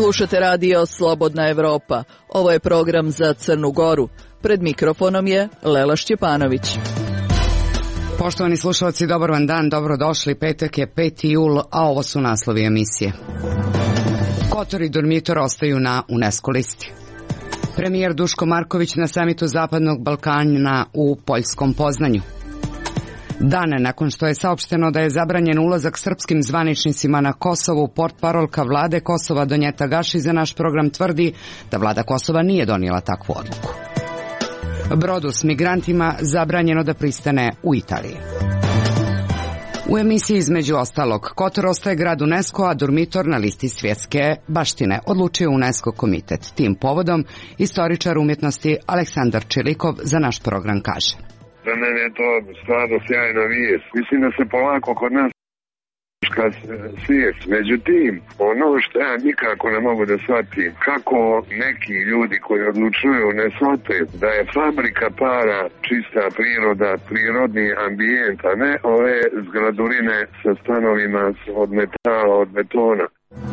Slušate radio Slobodna Evropa. Ovo je program za Crnu Goru. Pred mikrofonom je Lela Šćepanović. Poštovani slušalci, dobar vam dan, dobrodošli. Petak je 5. jul, a ovo su naslovi emisije. Kotor i Durmitor ostaju na UNESCO listi. Premijer Duško Marković na samitu Zapadnog Balkana u poljskom Poznanju. Dane nakon što je saopšteno da je zabranjen ulazak srpskim zvaničnicima na Kosovu, portparolka vlade Kosova Donjeta Gaši za naš program tvrdi da vlada Kosova nije donijela takvu odluku. Brodu s migrantima zabranjeno da pristane u Italiji. U emisiji između ostalog, Kotor ostaje grad UNESCO, a Durmitor na listi svjetske baštine, odlučio UNESCO komitet. Tim povodom istoričar umjetnosti Aleksandar Čilikov za naš program kaže: Za mene je to stvarno sjajna vijest. Mislim da se polako kod nas svijest. Međutim, ono što ja nikako ne mogu da shvatim, kako neki ljudi koji odlučuju ne shvate da je fabrika para čista priroda, prirodni ambijent, a ne ove zgradurine sa stanovima od metala, od betona.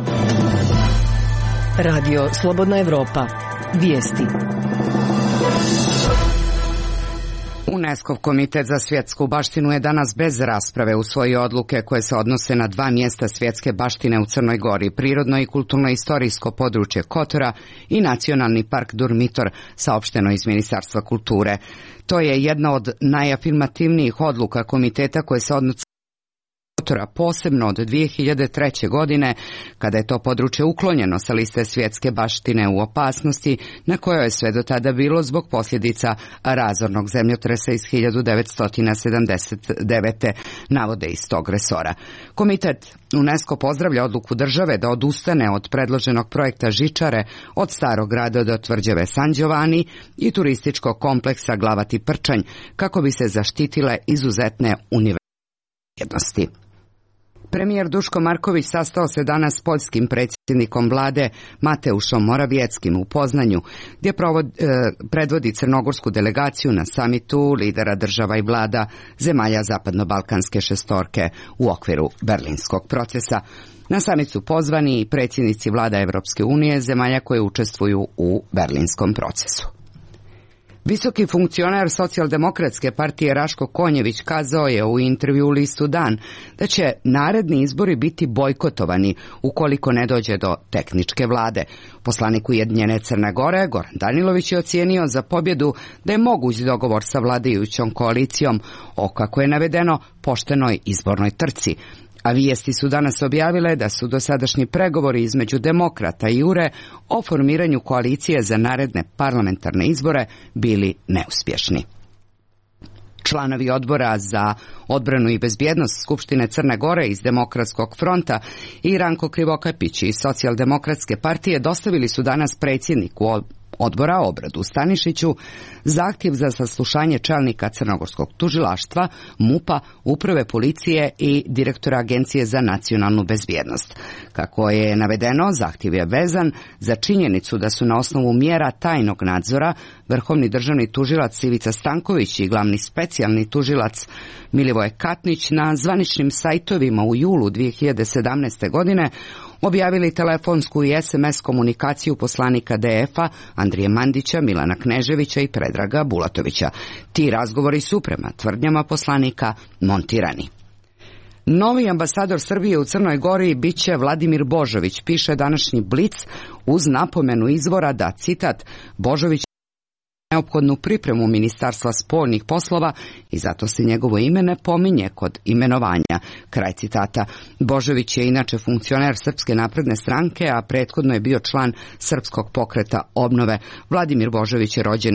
Radio Slobodna Evropa. Vijesti. UNESCO komitet za svjetsku baštinu je danas bez rasprave usvojio odluke koje se odnose na 2 mjesta svjetske baštine u Crnoj Gori, prirodno i kulturno-istorijsko područje Kotora i nacionalni park Durmitor, saopšteno iz Ministarstva kulture. To je jedna od najafirmativnijih odluka komiteta koje se odnose Kotora, posebno od 2003. godine, kada je to područje uklonjeno sa liste svjetske baštine u opasnosti, na kojoj je sve do tada bilo zbog posljedica razornog zemljotresa iz 1979. navode iz tog resora. Komitet UNESCO pozdravlja odluku države da odustane od predloženog projekta žičare od Starog grada do tvrđave San Giovanni i turističkog kompleksa Glavati Prčanj, kako bi se zaštitile izuzetne vrijednosti. Premijer Duško Marković sastao se danas s poljskim predsjednikom vlade Mateušom Morawieckim u Poznanju, gdje predvodi crnogorsku delegaciju na samitu lidera država i vlada zemalja Zapadno-Balkanske šestorke u okviru berlinskog procesa. Na samit su pozvani i predsjednici vlada Evropske unije, zemalja koje učestvuju u berlinskom procesu. Visoki funkcionar Socijaldemokratske partije Raško Konjević kazao je u intervju u listu Dan da će naredni izbori biti bojkotovani ukoliko ne dođe do tehničke vlade. Poslanik Ujedinjene Crne Gore Goran Danilović je ocijenio za pobjedu da je moguć dogovor sa vladajućom koalicijom o, kako je navedeno, poštenoj izbornoj trci. A vijesti su danas objavile da su dosadašnji pregovori između demokrata i URE o formiranju koalicije za naredne parlamentarne izbore bili neuspješni. Članovi odbora za odbranu i bezbjednost Skupštine Crne Gore iz Demokratskog fronta i Ranko Krivokapić iz Socijaldemokratske partije dostavili su danas predsjedniku odbora Obradu Stanišiću zahtjev za saslušanje čelnika Crnogorskog tužilaštva, MUP-a, Uprave policije i direktora Agencije za nacionalnu bezbjednost. Kako je navedeno, zahtjev je vezan za činjenicu da su na osnovu mjera tajnog nadzora vrhovni državni tužilac Ivica Stanković i glavni specijalni tužilac Milivoje Katnić na zvaničnim sajtovima u julu 2017. godine objavili telefonsku i SMS komunikaciju poslanika DF-a Andrije Mandića, Milana Kneževića i Predraga Bulatovića. Ti razgovori su, prema tvrdnjama poslanika, montirani. Novi ambasador Srbije u Crnoj Gori biće Vladimir Božović, piše današnji Blic uz napomenu izvora da, citat, Božović neophodnu pripremu Ministarstva spoljnih poslova i zato se njegovo ime ne pominje kod imenovanja. Kraj citata. Božović je inače funkcioner Srpske napredne stranke, a prethodno je bio član Srpskog pokreta obnove. Vladimir Božović je rođen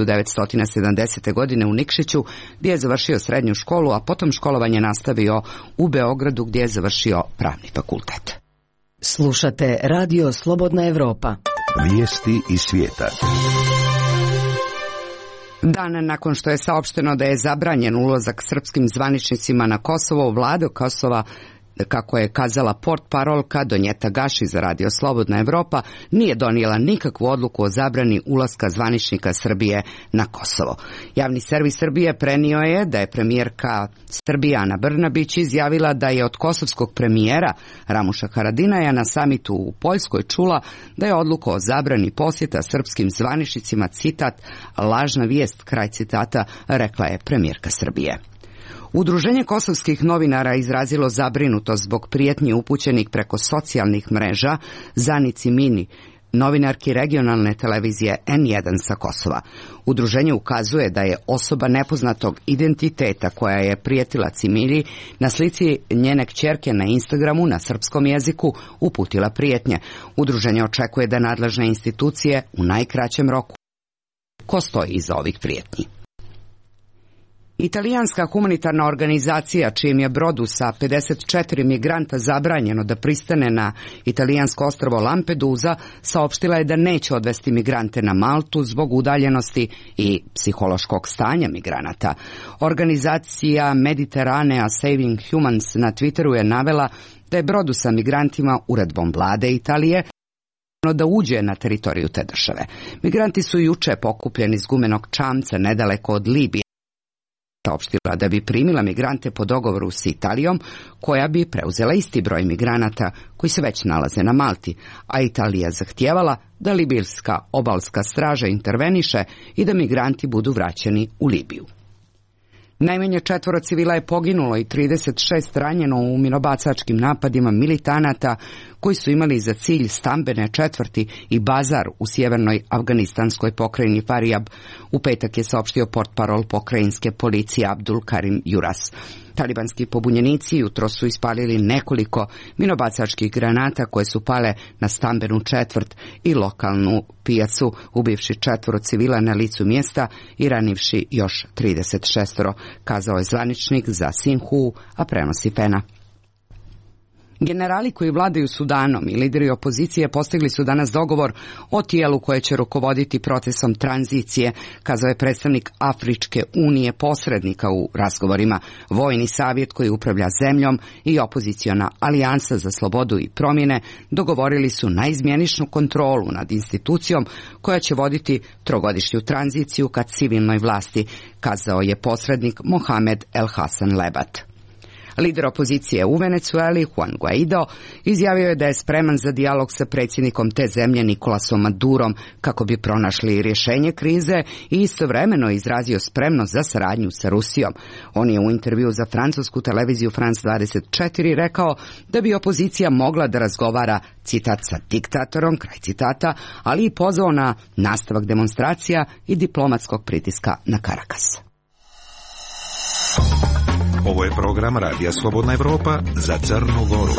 1970. godine u Nikšiću, gdje je završio srednju školu, a potom školovanje nastavio u Beogradu, gdje je završio pravni fakultet. Slušate Radio Slobodna Evropa. Vijesti iz svijeta. Dan nakon što je saopšteno da je zabranjen ulazak srpskim zvaničnicima na Kosovo, vlada Kosova kako je kazala portparolka Donjeta Gaši za Radio Slobodna Evropa, nije donijela nikakvu odluku o zabrani ulaska zvaničnika Srbije na Kosovo. Javni servis Srbije prenio je da je premijerka Srbije Ana Brnabić izjavila da je od kosovskog premijera Ramuša Haradinaja na samitu u Poljskoj čula da je odluka o zabrani posjeta srpskim zvaničnicima, citat, lažna vijest, kraj citata, rekla je premijerka Srbije. Udruženje kosovskih novinara izrazilo zabrinutost zbog prijetnji upućenih preko socijalnih mreža Zanici Mini, novinarki regionalne televizije N1 sa Kosova. Udruženje ukazuje da je osoba nepoznatog identiteta koja je prijetila Cimilji na slici njene kćerke na Instagramu na srpskom jeziku uputila prijetnje. Udruženje očekuje da nadležne institucije u najkraćem roku ko stoji iza ovih prijetnji. Italijanska humanitarna organizacija, čijem je brodu sa 54 migranta zabranjeno da pristane na italijansko ostrvo Lampedusa, saopštila je da neće odvesti migrante na Maltu zbog udaljenosti i psihološkog stanja migranata. Organizacija Mediterranea Saving Humans na Twitteru je navela da je brodu sa migrantima uredbom vlade Italije da uđe na teritoriju te države. Migranti su juče pokupljeni iz gumenog čamca nedaleko od Libije. Saopštila da bi primila migrante po dogovoru s Italijom, koja bi preuzela isti broj migranata koji se već nalaze na Malti, a Italija zahtjevala da libijska obalska straža interveniše i da migranti budu vraćeni u Libiju. Najmanje 4 civila je poginulo i 36 ranjeno u minobacačkim napadima militanata koji su imali za cilj stambene četvrti i bazar u sjevernoj afganistanskoj pokrajini Faryab. U petak je saopštio portparol pokrajinske policije Abdul Karim Juras. Talibanski pobunjenici jutro su ispalili nekoliko minobacačkih granata koje su pale na stambenu četvrt i lokalnu pijacu, ubivši 4 civila na licu mjesta i ranivši još 36, kazao je zvaničnik za Sinhu, a prenosi Fena. Generali koji vladaju Sudanom i lideri opozicije postigli su danas dogovor o tijelu koje će rukovoditi procesom tranzicije, kazao je predstavnik Afričke unije posrednika u razgovorima. Vojni savjet koji upravlja zemljom i opoziciona alijansa za slobodu i promjene dogovorili su naizmjeničnu kontrolu nad institucijom koja će voditi trogodišnju tranziciju ka civilnoj vlasti, kazao je posrednik Mohamed El Hassan Lebat. Lider opozicije u Venezueli, Juan Guaido, izjavio je da je spreman za dijalog sa predsjednikom te zemlje Nicolasom Madurom kako bi pronašli rješenje krize i istovremeno izrazio spremnost za saradnju sa Rusijom. On je u intervju za francusku televiziju France 24 rekao da bi opozicija mogla da razgovara, citat, sa diktatorom, kraj citata, ali i pozvao na nastavak demonstracija i diplomatskog pritiska na Caracas. Ovo je program Radija Slobodna Evropa za Crnu Goru.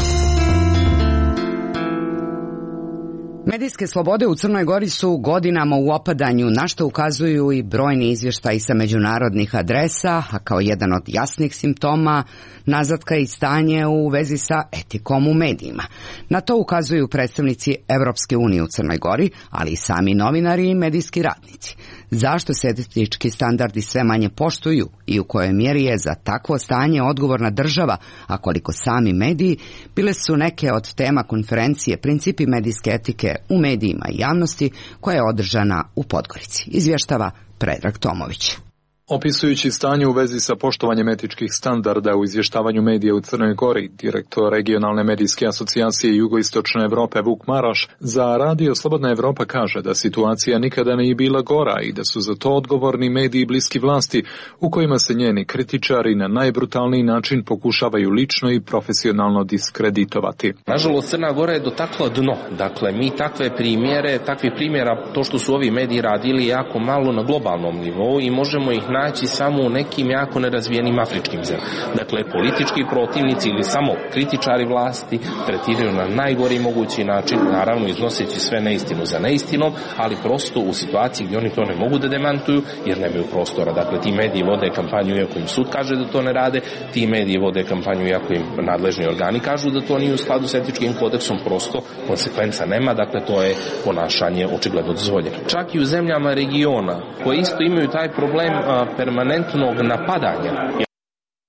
Medijske slobode u Crnoj Gori su godinama u opadanju, na što ukazuju i brojni izvještaji sa međunarodnih adresa, a kao jedan od jasnih simptoma nazadka i stanje u vezi sa etikom u medijima. Na to ukazuju predstavnici Evropske unije u Crnoj Gori, ali i sami novinari i medijski radnici. Zašto se etički standardi sve manje poštuju i u kojoj mjeri je za takvo stanje odgovorna država, a koliko sami mediji, bile su neke od tema konferencije Principi medijske etike u medijima i javnosti koja je održana u Podgorici. Izvještava Predrag Tomović. Opisujući stanje u vezi sa poštovanjem etičkih standarda u izvještavanju medija u Crnoj Gori, direktor regionalne medijske asocijacije Jugoistočne Evrope Vuk Maraš za Radio Slobodna Evropa kaže da situacija nikada nije bila gora i da su za to odgovorni mediji bliski vlasti u kojima se njeni kritičari na najbrutalniji način pokušavaju lično i profesionalno diskreditovati. Nažalost, Crna Gora je dotakla dno. Dakle, mi takvih primjera, to što su ovi mediji radili jako malo na globalnom nivou i možemo ih naći samo u nekim jako nerazvijenim afričkim zemljama. Dakle, politički protivnici ili samo kritičari vlasti tretiraju na najgori mogući način, naravno iznoseći sve neistinu za neistinom, ali prosto u situaciji gdje oni to ne mogu da demantuju jer nemaju prostora. Dakle, ti mediji vode kampanju iako im sud kaže da to ne rade, ti mediji vode kampanju iako im nadležni organi kažu da to nije u skladu s etičkim kodeksom, prosto konsekvenca nema, dakle to je ponašanje očigledno dozvoljeno. Čak i u zemljama regiona koje isto imaju taj problem permanentnog napadanja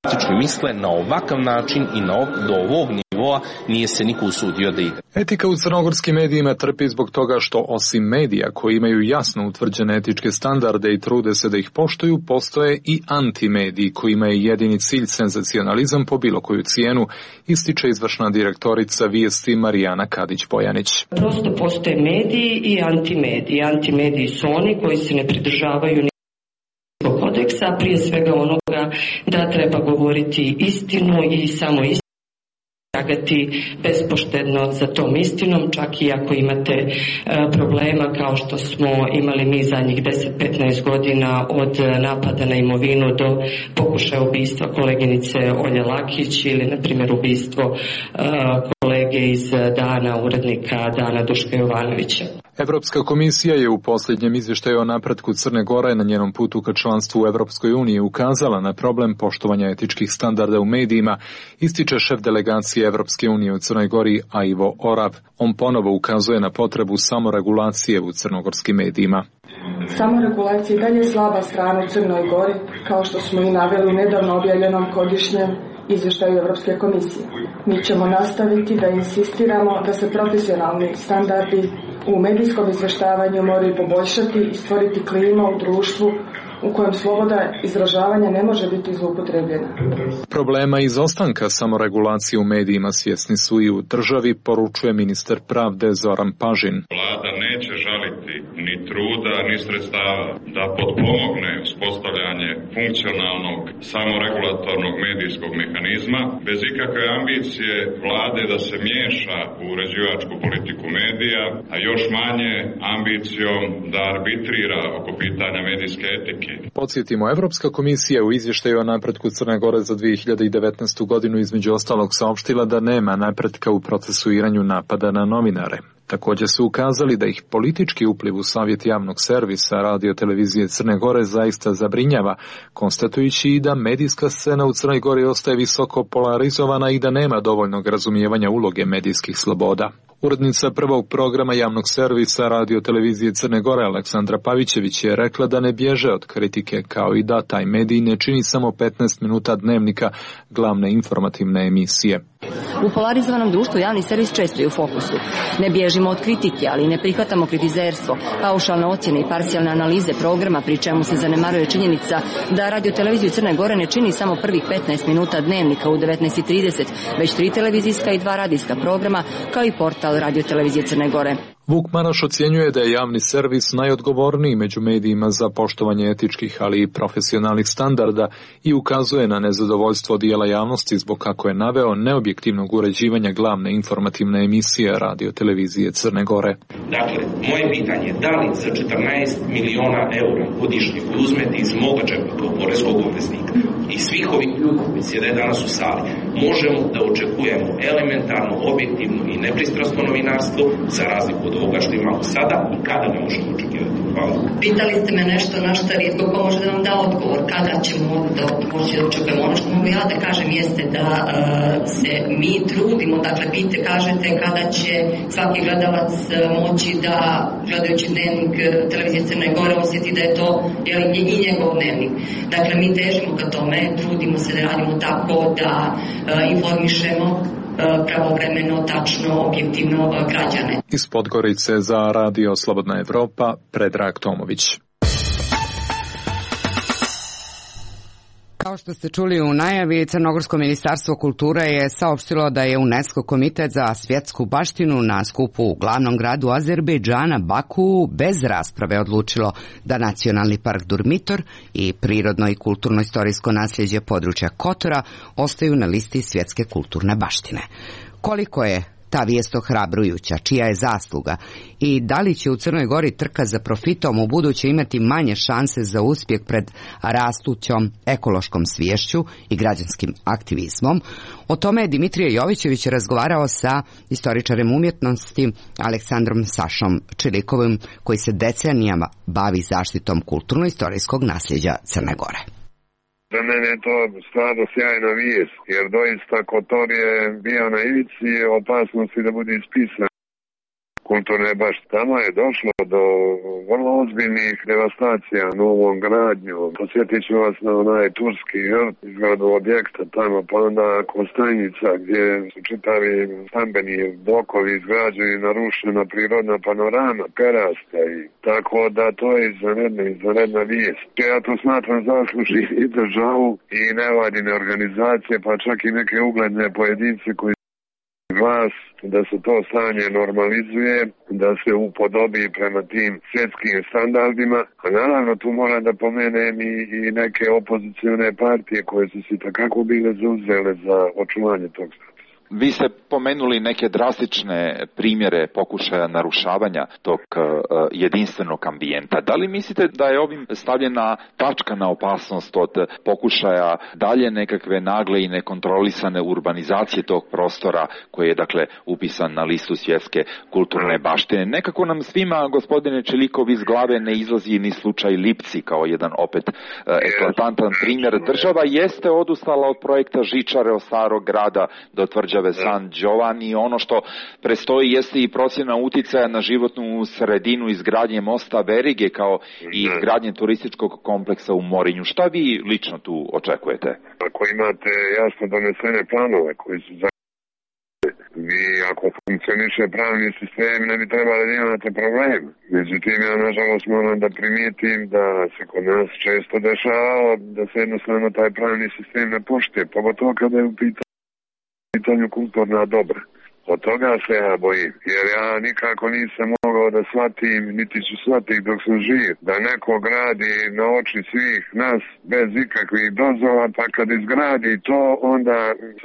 misle na ovakav način i do ovog nivoa nije se niko usudio da ide. Etika u crnogorskim medijima trpi zbog toga što osim medija koji imaju jasno utvrđene etičke standarde i trude se da ih poštuju, postoje i antimediji kojima je jedini cilj senzacionalizam po bilo koju cijenu, ističe izvršna direktorica Vijesti Marijana Kadić-Bojanić. Prosto postoje mediji i antimediji. Antimediji su oni koji se ne pridržavaju kodeksa, prije svega onoga da treba govoriti istinu i samo istinu, tragati bespoštedno za tom istinom, čak i ako imate problema kao što smo imali mi zadnjih 10-15 godina od napada na imovinu do pokušaja ubistva koleginice Olje Lakić ili na primjer ubistvo kolege iz Dana, urednika Dana Duška Jovanovića. Evropska komisija je u posljednjem izvještaju o napretku Crne Gore na njenom putu ka članstvu u Evropskoj uniji ukazala na problem poštovanja etičkih standarda u medijima, ističe šef delegacije Evropske unije u Crnoj Gori Ivo Orav. On ponovo ukazuje na potrebu samoregulacije u crnogorskim medijima. Samoregulacija i dalje je slaba strana u Crnoj Gori, kao što smo i naveli u nedavno objavljenom godišnjem izvještaju Evropske komisije. Mi ćemo nastaviti da insistiramo da se profesionalni standardi u medijskom izvještavanju moraju poboljšati i stvoriti klima u društvu u kojem sloboda izražavanja ne može biti zloupotrebljena. Problema izostanka samoregulacije u medijima svjesni su i u državi, poručuje ministar pravde Zoran Pažin. Vlada neće žaliti ni truda, ni sredstava da potpomogne uspostavljanje funkcionalnog samoregulatornog medijskog mehanizma, bez ikakve ambicije vlade da se miješa u uređivačku politiku medija, a još manje ambicijom da arbitrira oko pitanja medijske etike. Podsjetimo, Evropska komisija u izvještaju o napretku Crne Gore za 2019. godinu između ostalog saopštila da nema napretka u procesuiranju napada na novinare. Također su ukazali da ih politički upliv u savjet javnog servisa Radio televizije Crne Gore zaista zabrinjava, konstatujući i da medijska scena u Crnoj Gori ostaje visoko polarizovana i da nema dovoljnog razumijevanja uloge medijskih sloboda. Urednica prvog programa javnog servisa Radio televizije Crne Gore Aleksandra Pavićević je rekla da ne bježe od kritike, kao i da taj medij ne čini samo 15 minuta dnevnika glavne informativne emisije. U polarizovanom društvu javni servis često je u fokusu. Ne bježimo od kritike, ali ne prihvatamo kritizerstvo, paušalne ocjene i parcijalne analize programa, pri čemu se zanemaruje činjenica da Radio televiziju Crne Gore ne čini samo prvih 15 minuta dnevnika u 19:30, već 3 televizijska i 2 radijska programa, kao i portal Radio televizije Crne Gore. Vuk Maraš ocjenjuje da je javni servis najodgovorniji među medijima za poštovanje etičkih, ali i profesionalnih standarda i ukazuje na nezadovoljstvo dijela javnosti zbog, kako je naveo, neobjektivnog uređivanja glavne informativne emisije Radio televizije Crne Gore. Dakle, moje pitanje je da li za 14 miliona eura godišnje koji uzmete iz moga džepa kao poreskog obveznika i svih ovih ljudi koji sjede danas u sali, možemo da očekujemo elementarno, objektivno i nepristrasno novinarstvo za razliku od ovoga što imamo sada i kada ne možemo očekivati. Hvala. Pitali ste me nešto na što rijetko ko može da vam da odgovor. Kada ćemo moći da očekujemo? Ono što mogu ja da kažem jeste da se mi trudimo, dakle kažete kada će svaki gledalac moći da, gledajući dnevnik televizije Crne Gore, osjeti da je to i njegov dnevnik. Dakle, mi težimo ka tome, trudimo se da radimo tako da informišemo pravovremeno, tačno, objektivno građane. Iz Podgorice za Radio Slobodna Evropa, Predrag Tomović. Kao što ste čuli u najavi, Crnogorsko ministarstvo kulture je saopštilo da je UNESCO komitet za svjetsku baštinu na skupu u glavnom gradu Azerbejdžana, Baku, bez rasprave odlučilo da Nacionalni park Durmitor i prirodno i kulturno-istorijsko nasljeđe područja Kotora ostaju na listi svjetske kulturne baštine. Koliko je ta vijest ohrabrujuća, čija je zasluga i da li će u Crnoj Gori trka za profitom u buduće imati manje šanse za uspjeh pred rastućom ekološkom sviješću i građanskim aktivizmom, o tome je Dimitrije Jovićević razgovarao sa istoričarem umjetnosti Aleksandrom Sašom Čilikovim, koji se decenijama bavi zaštitom kulturno-istorijskog nasljeđa Crne Gore. Za mene je to stvarno sjajna vijest, jer doista Kotor je bio na ivici opasnosti da bude ispisan kulturne baštine. Tamo je došlo do vrlo ozbiljnih devastacija novom gradnjom. Posjetit ću vas na onaj turski izgradu objekta tamo, pa onda Kostajnica gdje su čitavi stambeni blokovi izgrađeni, narušena prirodna panorama, kerasta i tako da to je izvanredna vijest. Ja to smatram zasluži i državu i nevladine organizacije, pa čak i neke ugledne pojedince koji glas da se to stanje normalizuje, da se upodobi prema tim svjetskim standardima, a naravno tu moram da pomenem i neke opozicione partije koje su se takako bile zauzele za očuvanje tog statusa. Vi ste pomenuli neke drastične primjere pokušaja narušavanja tog jedinstvenog ambijenta. Da li mislite da je ovim stavljena tačka na opasnost od pokušaja dalje nekakve nagle i nekontrolisane urbanizacije tog prostora koji je dakle upisan na listu svjetske kulturne baštine? Nekako nam svima, gospodine Čelikov, iz glave ne izlazi ni slučaj Lipci kao jedan opet eklatantan primjer. Država jeste odustala od projekta žičare od Starog grada do tvrđave San Giovanni. Ono što prestoji jeste i procjena uticaja na životnu sredinu izgradnje mosta Verige kao i izgradnje turističkog kompleksa u Morinju. Šta vi lično tu očekujete? Ako imate jasno donesene planove koji su vi ako funkcioniše pravni sistem ne bi trebali da imate problem. Međutim, ja nažalost moram da primijetim da se kod nas često dešavalo da se jednostavno taj pravni sistem ne poštuje, pogotovo kada je u pitanju kulturna dobra. Od toga se ja bojim, jer ja nikako nisam mogao da shvatim, niti ću shvatiti dok sam živ, da neko gradi na oči svih nas bez ikakvih dozvola, pa kad izgradi to, onda se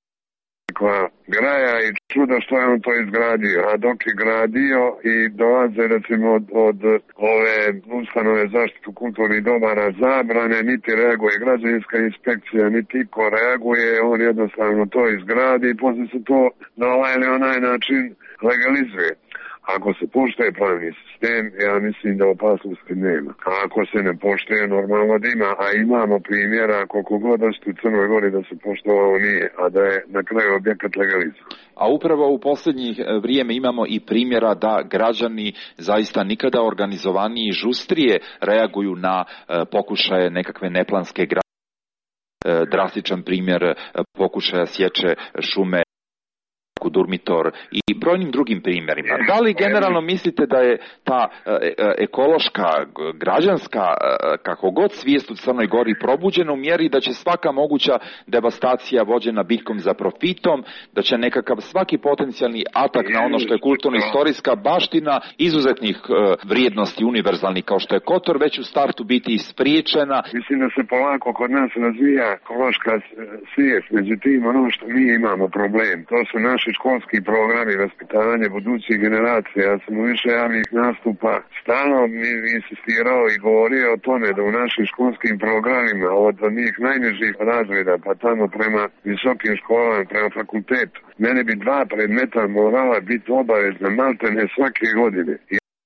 graja i čudo što je on to izgradio, a dok je gradio i dolaze recimo od ove ustanove zaštitu kulturnih dobara zabrane, niti reaguje građevinska inspekcija, niti ko reaguje, on jednostavno to izgradi i poslije se to na ovaj ili onaj način legalizuje. Ako se poštuje pravni sistem, ja mislim da opasnosti nema. A ako se ne poštuje, normalno da ima. A imamo primjera koliko god da u Crnoj Gori da se poštovalo nije, a da je na kraju objekat legalizovan. A upravo u posljednjih vrijeme imamo i primjera da građani zaista nikada organizovaniji i žustrije reaguju na pokušaje nekakve neplanske gradnje. Drastičan primjer pokušaja sječe šume Durmitor i brojnim drugim primjerima. Da li generalno mislite da je ta ekološka, građanska, kako god svijest u Crnoj Gori probuđena u mjeri da će svaka moguća devastacija vođena biljkom za profitom, da će nekakav svaki potencijalni atak na ono što je kulturno-istorijska baština izuzetnih vrijednosti univerzalnih kao što je Kotor već u startu biti spriječena? Mislim da se polako kod nas razvija ekološka svijest, međutim ono što mi imamo problem, to su naši školski programi vaspitavanja budućih generacija. Ja sam u više javnih nastupa stalno insistirao i govorio o tome da u našim školskim programima od njih najnižih razreda pa tamo prema visokim školama, prema fakultetu, mene bi 2 predmeta morala biti obavezna maltene svake godine.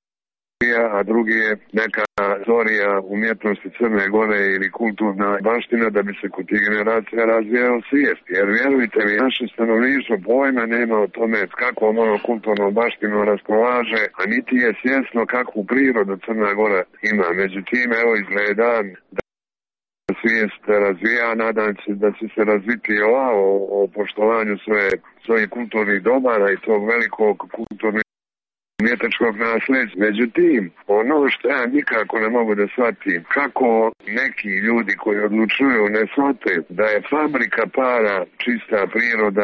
A drugi je neka teorija umjetnosti Crne Gore ili kulturna baština da bi se kod tih generacija razvijao svijest. Jer vjerujte mi, naše stanovništvo pojma nema o tome s kakvom ono kulturnom baštinom raspolaže, a niti je svjesno kakvu prirodu Crna Gora ima. Međutim, evo izgleda da svijest razvija, nadam se da će se razviti o poštovanju svojih kulturnih dobara i tog velikog kulturnih umjetničkog nasljeđa. Međutim, ono što ja nikako ne mogu da shvatim, kako neki ljudi koji odlučuju ne shvate da je fabrika para čista priroda,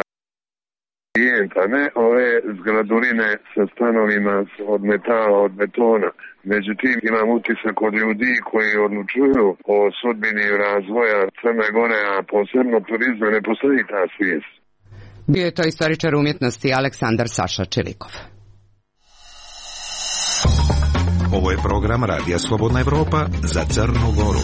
a ne ove zgradurine sa stanovima od metala, od betona. Međutim, imam utisak od ljudi koji odlučuju o sudbini razvoja Crne Gore, a posebno turizma, ne postoji ta svijest. Bio je to istoričar umjetnosti Aleksandar Saša Čelikov. Ovo je program Radija Slobodna Evropa za Crnu Goru.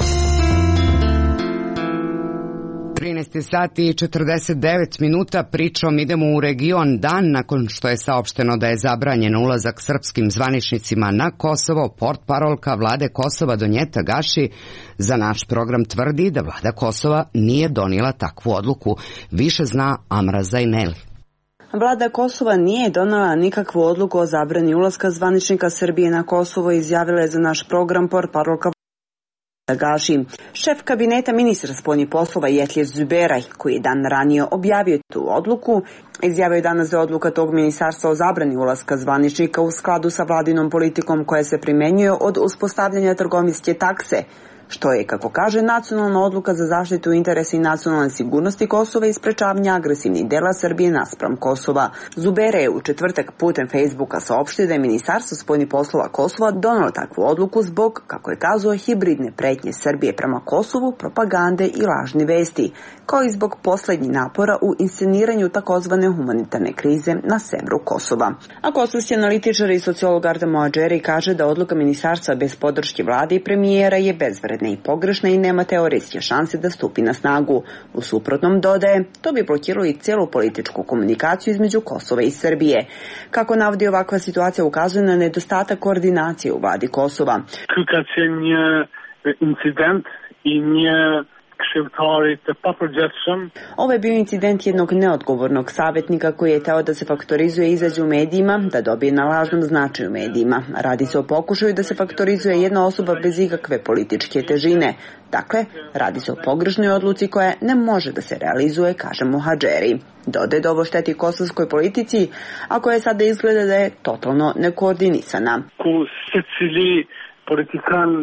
13 sati i 49 minuta, pričom idemo u region dan nakon što je saopšteno da je zabranjen ulazak srpskim zvaničnicima na Kosovo. Portparolka vlade Kosova Donjeta Gaši za naš program tvrdi da vlada Kosova nije donijela takvu odluku. Više zna Amra Zajneli. Vlada Kosova nije donela nikakvu odluku o zabrani ulaska zvaničnika Srbije na Kosovo, izjavila je za naš program portparolka Gaši. Šef kabineta ministra spoljnih poslova Jetljer Zuberaj, koji je dan ranije objavio tu odluku, izjavio je danas da je odluka tog ministarstva o zabrani ulaska zvaničnika u skladu sa vladinom politikom koja se primenjuje od uspostavljanja trgovinske takse, što je, kako kaže, nacionalna odluka za zaštitu interesa i nacionalne sigurnosti Kosova i sprečavanja agresivnih dela Srbije naspram Kosova. Zubere je u četvrtak putem Facebooka saopštio da je Ministarstvo spoljnih poslova Kosova donelo takvu odluku zbog, kako je kazao, hibridne pretnje Srbije prema Kosovu, propagande i lažni vesti, kao i zbog poslednjih napora u insceniranju takozvane humanitarne krize na severu Kosova. A kosovski analitičar i sociolog Artem Moadžeri kaže da odluka ministarstva bez podrške vlade i premijera je bezvredna i pogrešna i nema teoretske šanse da stupi na snagu. U suprotnom, dodaje, to bi blokiralo i celu političku komunikaciju između Kosova i Srbije. Kako navodi, ovakva situacija ukazuje na nedostatak koordinacije u vladi Kosova. Ka qenë incident i një këshilltari të papërgjithshëm. Ovo je bio incident jednog neodgovornog savjetnika koji je teo da se faktorizuje izađe u medijima, da dobije na lažnom značaju u medijima. Radi se o pokušaju da se faktorizuje jedna osoba bez ikakve političke težine. Dakle, radi se o pogrešnoj odluci koja ne može da se realizuje, kaže Moadžeri. Dodaje da ovo šteti kosovskoj politici, a koja sada izgleda da je totalno nekoordinisana. Ku secili politikan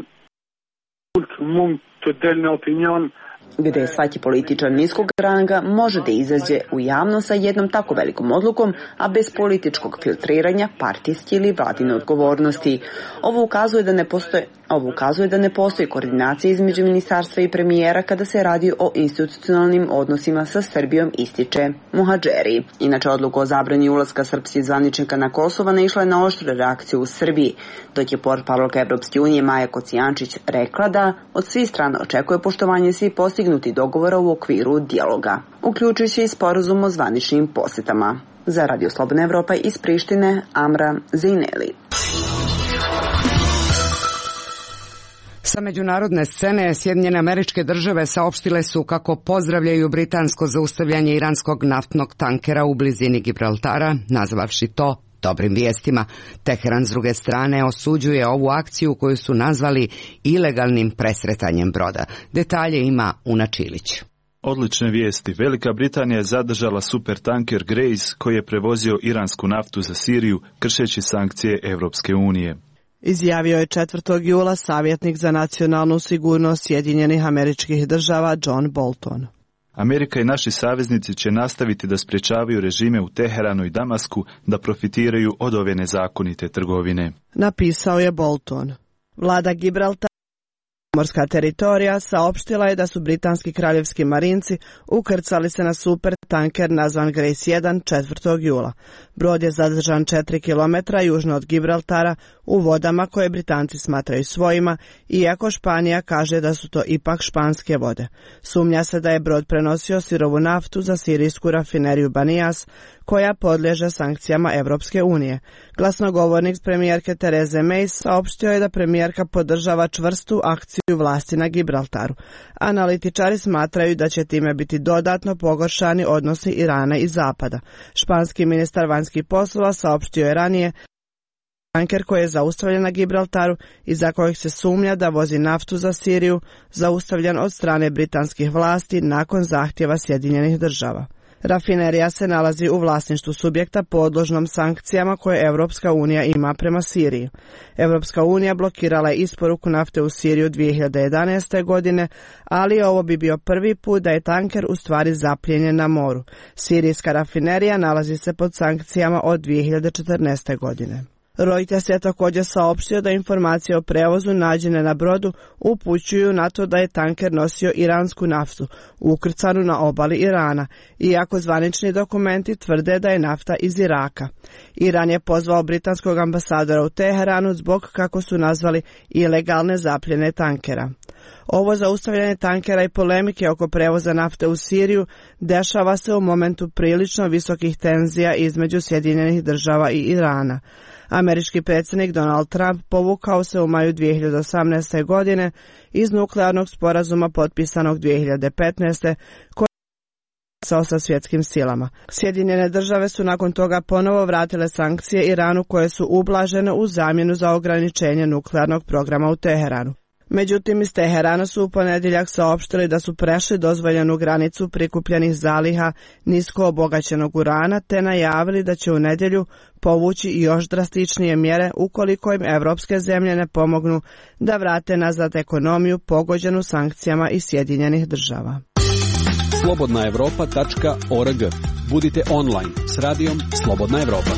mund të del në opinion gde svaki političar niskog ranga može da izađe u javnost sa jednom tako velikom odlukom, a bez političkog filtriranja, partijske ili vladine odgovornosti. Ovo ukazuje da ne postoji koordinacija između ministarstva i premijera kada se radi o institucionalnim odnosima sa Srbijom, ističe Moadžeri. Inače, odluka o zabrani ulaska srpskih zvaničnika na Kosovo naišla je na oštre reakcije u Srbiji, dok je portparolka Evropske unije Maja Kocijančić rekla da od svih strana očekuje poštovanje svih postignuti dogovora u okviru dijaloga, uključujući i sporazum o zvaničnim posetama. Za Radio Slobodna Evropa iz Prištine, Amra Zejneli. Sa međunarodne scene Sjedinjene Američke Države saopštile su kako pozdravljaju britansko zaustavljanje iranskog naftnog tankera u blizini Gibraltara, nazvavši to dobrim vijestima. Teheran s druge strane osuđuje ovu akciju koju su nazvali ilegalnim presretanjem broda. Detalje ima Una Čilić. Odlične vijesti. Velika Britanija je zadržala supertanker Grace koji je prevozio iransku naftu za Siriju kršeći sankcije Evropske unije. Izjavio je 4. jula savjetnik za nacionalnu sigurnost Sjedinjenih Američkih Država John Bolton. Amerika i naši saveznici će nastaviti da sprječavaju režime u Teheranu i Damasku da profitiraju od ove nezakonite trgovine, napisao je Bolton. Vlada Gibraltara, morska teritorija, saopštila je da su britanski kraljevski marinci ukrcali se na super tanker nazvan Grace 1 4. jula. Brod je zadržan 4 km južno od Gibraltara u vodama koje Britanci smatraju svojima, iako Španija kaže da su to ipak španske vode. Sumnja se da je brod prenosio sirovu naftu za sirijsku rafineriju Banijas, koja podliježe sankcijama Evropske unije. Glasnogovornik premijerke Tereze May saopštio je da premijerka podržava čvrstu akciju vlasti na Gibraltaru. Analitičari smatraju da će time biti dodatno pogoršani odnosi Irana i Zapada. Španski ministar vanjskih poslova saopštio je ranije tanker koji je zaustavljen na Gibraltaru i za kojeg se sumnja da vozi naftu za Siriju, zaustavljen od strane britanskih vlasti nakon zahtjeva Sjedinjenih Država. Rafinerija se nalazi u vlasništvu subjekta podložnom sankcijama koje Evropska unija ima prema Siriji. Evropska unija blokirala je isporuku nafte u Siriju 2011. godine, ali ovo bi bio prvi put da je tanker u stvari zaplijenjen na moru. Sirijska rafinerija nalazi se pod sankcijama od 2014. godine. Reuters je također saopštio da informacije o prevozu nađene na brodu upućuju na to da je tanker nosio iransku naftu, ukrcanu na obali Irana, iako zvanični dokumenti tvrde da je nafta iz Iraka. Iran je pozvao britanskog ambasadora u Teheranu zbog, kako su nazvali, ilegalne zapljene tankera. Ovo zaustavljanje tankera i polemike oko prevoza nafte u Siriju dešava se u momentu prilično visokih tenzija između Sjedinjenih Država i Irana. Američki predsjednik Donald Trump povukao se u maju 2018. godine iz nuklearnog sporazuma potpisanog 2015. sa svjetskim silama. Sjedinjene države su nakon toga ponovo vratile sankcije Iranu koje su ublažene u zamjenu za ograničenje nuklearnog programa u Teheranu. Međutim, iz Teherana su u ponedjeljak saopštili da su prešli dozvoljenu granicu prikupljenih zaliha nisko obogaćenog urana te najavili da će u nedjelju povući i još drastičnije mjere ukoliko im evropske zemlje ne pomognu da vrate nazad ekonomiju pogođenu sankcijama iz Sjedinjenih država. slobodnaevropa.org. Budite online s radijom Slobodna Evropa.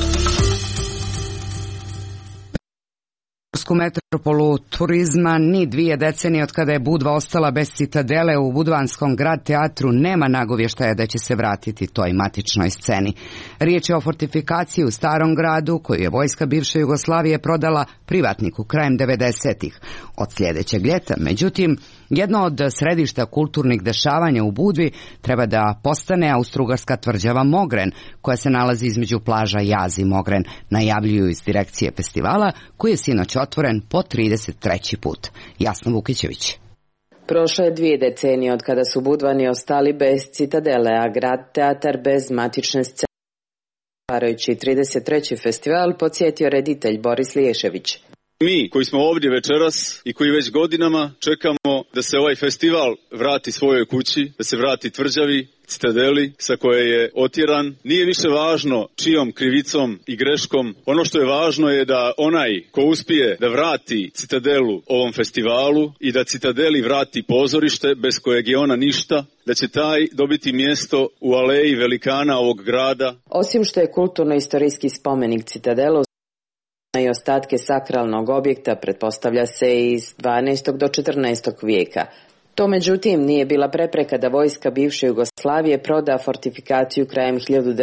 Metropolu turizma ni 2 decenije od kada je Budva ostala bez citadele u budvanskom grad teatru nema nagovještaja da će se vratiti toj matičnoj sceni. Riječ je o fortifikaciji u starom gradu koju je vojska bivše Jugoslavije prodala privatniku krajem 90-ih. Od sljedećeg ljeta, međutim, jedno od središta kulturnih dešavanja u Budvi treba da postane austrougarska tvrđava Mogren, koja se nalazi između plaža Jaz i Mogren, najavljuju iz direkcije festivala, koji je sinoć otvoren po 33. put. Jasna Vukićević. Prošle je 2 decenije od kada su Budvani ostali bez citadele, a grad teatar bez matične scene. Otvarajući 33. festival, podsjetio reditelj Boris Liješević. Mi koji smo ovdje večeras i koji već godinama čekamo da se ovaj festival vrati svojoj kući, da se vrati tvrđavi, citadeli sa koje je otjeran. Nije više važno čijom krivicom i greškom. Ono što je važno je da onaj ko uspije da vrati citadelu ovom festivalu i da citadeli vrati pozorište bez kojeg je ona ništa, da će taj dobiti mjesto u aleji velikana ovog grada. Osim što je kulturno-istorijski spomenik citadelu i ostatke sakralnog objekta, pretpostavlja se iz 12. do 14. vijeka. To međutim nije bila prepreka da vojska bivše Jugoslavije proda fortifikaciju krajem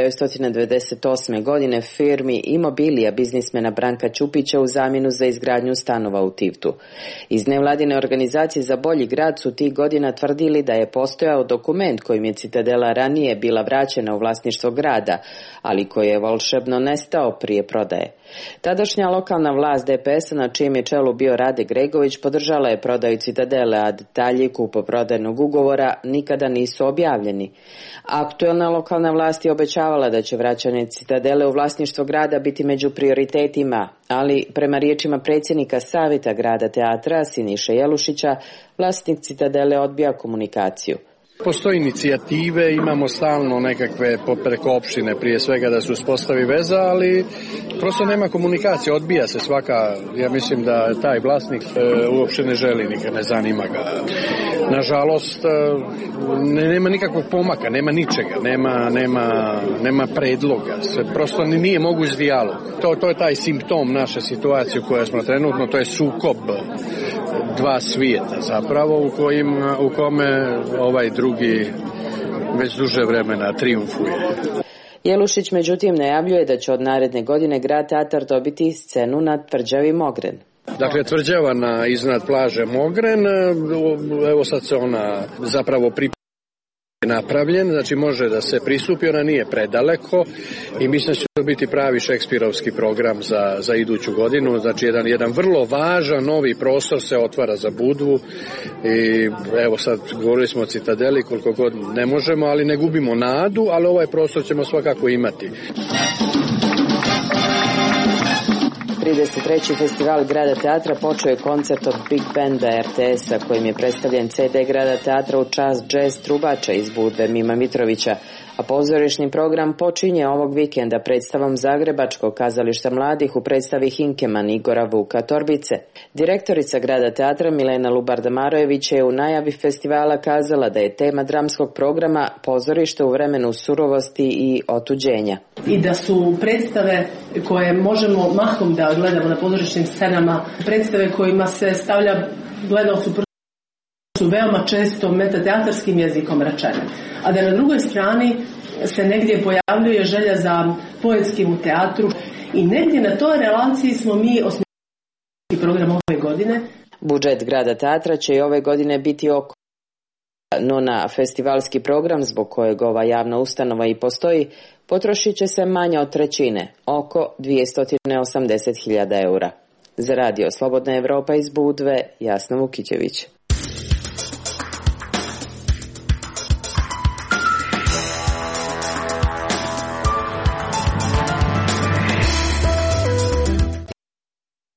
1998. godine firmi Imobilija biznismena Branka Ćupića u zamjenu za izgradnju stanova u Tivtu. Iz nevladine organizacije za bolji grad su tih godina tvrdili da je postojao dokument kojim je citadela ranije bila vraćena u vlasništvo grada, ali koji je volšebno nestao prije prodaje. Tadašnja lokalna vlast DPS-a, na čijem je čelu bio Rade Gregović, podržala je prodaju citadele, a detalji kupoprodajnog ugovora nikada nisu objavljeni. Aktuelna lokalna vlast je obećavala da će vraćanje citadele u vlasništvo grada biti među prioritetima, ali prema riječima predsjednika Savjeta grada teatra Siniše Jelušića, vlasnik citadele odbija komunikaciju. Postoje inicijative, imamo stalno nekakve preko opštine prije svega da se uspostavi veza, ali prosto nema komunikacije, odbija se svaka, ja mislim da taj vlasnik uopšte ne želi, nikad ne zanima ga. Nažalost, nema nikakvog pomaka, nema ničega, nema predloga, prosto nije moguć dijalog. To je taj simptom naše situacije u kojoj smo trenutno, to je sukob dva svijeta zapravo u kome ovaj drugi već duže vremena trijumfuje. Jelušić međutim najavljuje da će od naredne godine grad teatar dobiti scenu na tvrđavi Mogren. Dakle, tvrđava iznad plaže Mogren, evo sad se ona zapravo napravljen, znači može da se pristupi, ona nije predaleko i mislim da će to biti pravi šekspirovski program za iduću godinu, znači jedan vrlo važan novi prostor se otvara za Budvu i evo sad govorili smo o citadeli koliko god ne možemo, ali ne gubimo nadu, ali ovaj prostor ćemo svakako imati. 33. festival grada teatra počeo je koncert od Big Banda RTS-a kojim je predstavljen CD grada teatra u čast jazz trubača iz Budve Mima Mitrovića, a pozorišni program počinje ovog vikenda predstavom Zagrebačkog kazališta mladih u predstavi Hinkeman Igora Vuka Torbice. Direktorica grada teatra Milena Lubarda-Marojević je u najavi festivala kazala da je tema dramskog programa pozorište u vremenu surovosti i otuđenja. I da su predstave koje možemo mahom da gledamo na pozorišnim scenama, predstave kojima se stavlja gledalcu su veoma često metateatarskim jezikom rečene. A da na drugoj strani se negdje pojavljuje želja za poetskim u teatru i negdje na toj relaciji smo mi osmislili program ove godine. Budžet grada teatra će i ove godine biti oko, no na festivalski program zbog kojeg ova javna ustanova i postoji potrošit će se manje od trećine, oko 280.000 eura. Za radio Slobodna Evropa iz Budve, Jasna Vukićević.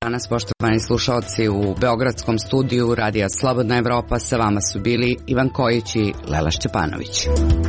danas, poštovani slušalci, u Beogradskom studiju Radija Slobodna Evropa. Sa vama su bili Ivan Kojić i Lela Šćepanović.